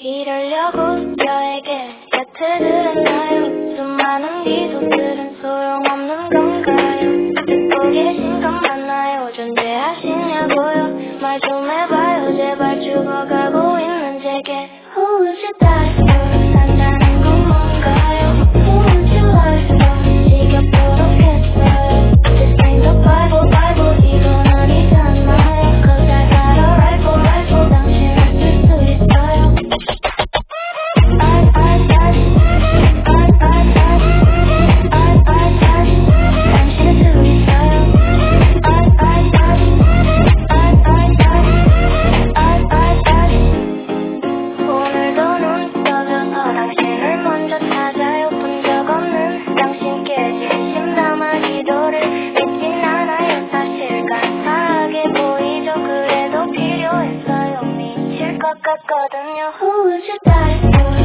이러려고 저에게 곁을 들었나요? 수많은 기도들은 소용없는 건가요? 듣고 계신 건 맞나요? 존재하시냐고요? 말 좀 해봐요 제발. 죽어가고 있는 제게 Who would you die for? 산다는 건 뭔가요? Who would you lie for? 지겹도록 했어요. This ain't the Bible, Bible. 이건 아니잖아요. Cause I got a rifle, rifle. 당신을 쓸 수 있어요. 오늘도 눈 떠져서 당신을 먼저 찾아요. 본 적 없는 당신께 진심 담아 기도를 믿진 않아요. 사실 감사하게 보이죠. 그래도 필요했어요. 미칠 것 같거든요. Who would you die for?